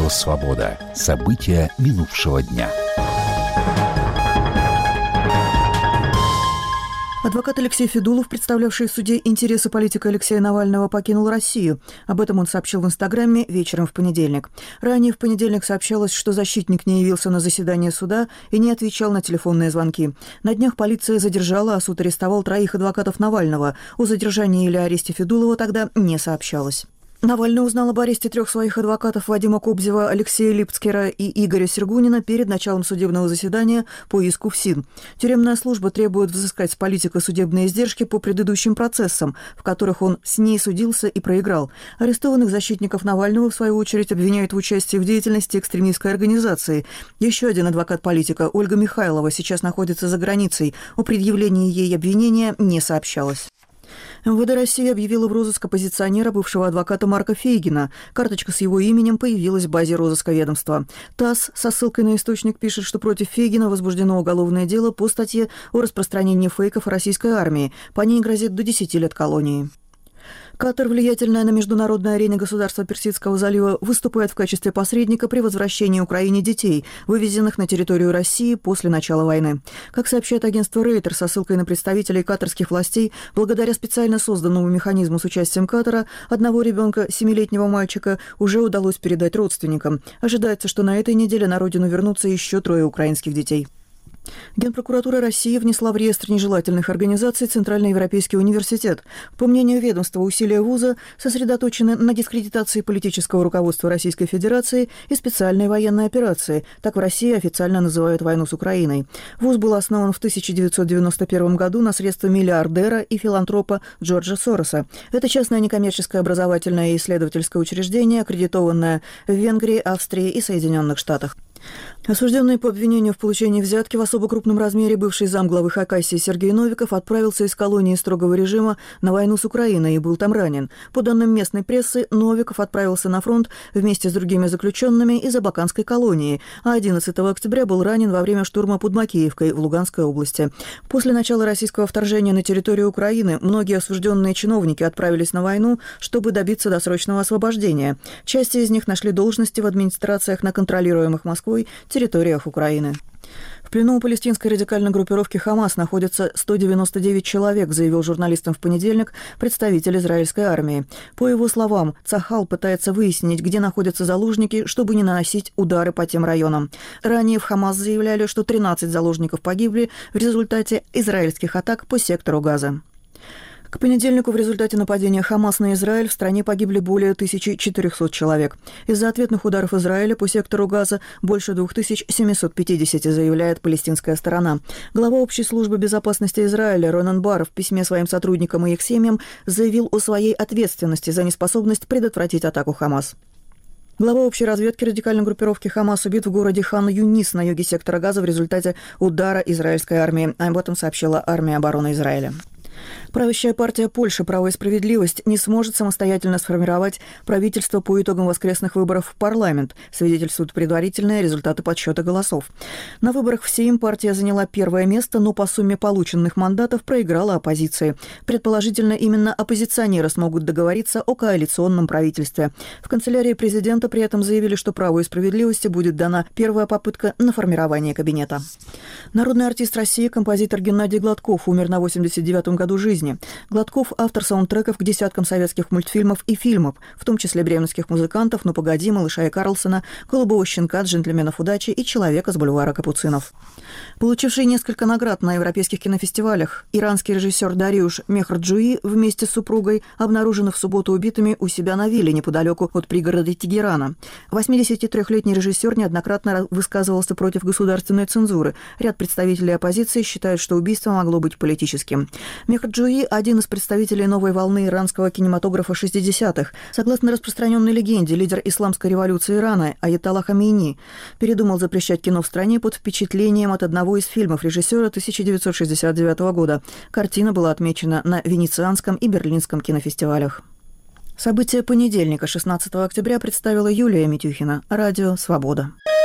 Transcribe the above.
Радио «Свобода». События минувшего дня. Адвокат Алексей Федулов, представлявший в суде интересы политика Алексея Навального, покинул Россию. Об этом он сообщил в Инстаграме вечером в понедельник. Ранее в понедельник сообщалось, что защитник не явился на заседание суда и не отвечал на телефонные звонки. На днях полиция задержала, а суд арестовал 3 адвокатов Навального. О задержании или аресте Федулова тогда не сообщалось. Навальный узнал об аресте 3 своих адвокатов Вадима Кобзева, Алексея Липцкера и Игоря Сергунина перед началом судебного заседания по иску в СИН. Тюремная служба требует взыскать с политика судебные издержки по предыдущим процессам, в которых он с ней судился и проиграл. Арестованных защитников Навального, в свою очередь, обвиняют в участии в деятельности экстремистской организации. Еще один адвокат политика, Ольга Михайлова, сейчас находится за границей. О предъявлении ей обвинения не сообщалось. МВД России объявила в розыск оппозиционера, бывшего адвоката Марка Фейгина. Карточка с его именем появилась в базе розыска ведомства. ТАСС со ссылкой на источник пишет, что против Фейгина возбуждено уголовное дело по статье о распространении фейков о российской армии. По ней грозит до 10 лет колонии. Катар, влиятельное на международной арене государства Персидского залива, выступает в качестве посредника при возвращении Украине детей, вывезенных на территорию России после начала войны. Как сообщает агентство Рейтер со ссылкой на представителей катарских властей, благодаря специально созданному механизму с участием Катара, одного ребенка, 7-летнего мальчика, уже удалось передать родственникам. Ожидается, что на этой неделе на родину вернутся еще 3 украинских детей. Генпрокуратура России внесла в реестр нежелательных организаций Центральный Европейский университет. По мнению ведомства, усилия вуза сосредоточены на дискредитации политического руководства Российской Федерации и специальной военной операции. Так в России официально называют войну с Украиной. Вуз был основан в 1991 году на средства миллиардера и филантропа Джорджа Сороса. Это частное некоммерческое образовательное и исследовательское учреждение, аккредитованное в Венгрии, Австрии и Соединенных Штатах. Осужденный по обвинению в получении взятки в особо крупном размере бывший замглавы Хакасии Сергей Новиков отправился из колонии строгого режима на войну с Украиной и был там ранен. По данным местной прессы, Новиков отправился на фронт вместе с другими заключенными из Абаканской колонии, а 11 октября был ранен во время штурма под Макеевкой в Луганской области. После начала российского вторжения на территорию Украины многие осужденные чиновники отправились на войну, чтобы добиться досрочного освобождения. Часть из них нашли должности в администрациях на контролируемых Москвой территориях Украины. В плену у палестинской радикальной группировки «Хамас» находится 199 человек, заявил журналистам в понедельник представитель израильской армии. По его словам, Цахал пытается выяснить, где находятся заложники, чтобы не наносить удары по тем районам. Ранее в «Хамас» заявляли, что 13 заложников погибли в результате израильских атак по сектору Газа. К понедельнику в результате нападения Хамас на Израиль в стране погибли более 1400 человек. Из-за ответных ударов Израиля по сектору Газа больше 2750, заявляет палестинская сторона. Глава общей службы безопасности Израиля Ронан Бар в письме своим сотрудникам и их семьям заявил о своей ответственности за неспособность предотвратить атаку Хамас. Глава общей разведки радикальной группировки «Хамас» убит в городе Хан-Юнис на юге сектора Газа в результате удара израильской армии. Об этом сообщила армия обороны Израиля. Правящая партия Польши «Право и справедливость» не сможет самостоятельно сформировать правительство по итогам воскресных выборов в парламент, свидетельствуют предварительные результаты подсчета голосов. На выборах в Сейм партия заняла 1-е место, но по сумме полученных мандатов проиграла оппозиции. Предположительно, именно оппозиционеры смогут договориться о коалиционном правительстве. В канцелярии президента при этом заявили, что «Праву и справедливости» будет дана первая попытка на формирование кабинета. Народный артист России, композитор Геннадий Гладков умер на 89-м году жизни. Гладков – автор саундтреков к десяткам советских мультфильмов и фильмов, в том числе «Бременских музыкантов», «Ну погоди», «Малыша и Карлсона», «Голубого щенка», «Джентльменов удачи» и «Человека с бульвара Капуцинов». Получивший несколько наград на европейских кинофестивалях, иранский режиссер Дариуш Мехрджуи вместе с супругой обнаружены в субботу убитыми у себя на вилле неподалеку от пригорода Тегерана. 83-летний режиссер неоднократно высказывался против государственной цензуры. Ряд представителей оппозиции считают, что убийство могло быть политическим. Мехрджуи – один из представителей новой волны иранского кинематографа 60-х. Согласно распространенной легенде, лидер исламской революции Ирана Аятолла Хамейни передумал запрещать кино в стране под впечатлением от одного из фильмов режиссера 1969 года. Картина была отмечена на Венецианском и Берлинском кинофестивалях. События понедельника, 16 октября, представила Юлия Митюхина. Радио «Свобода».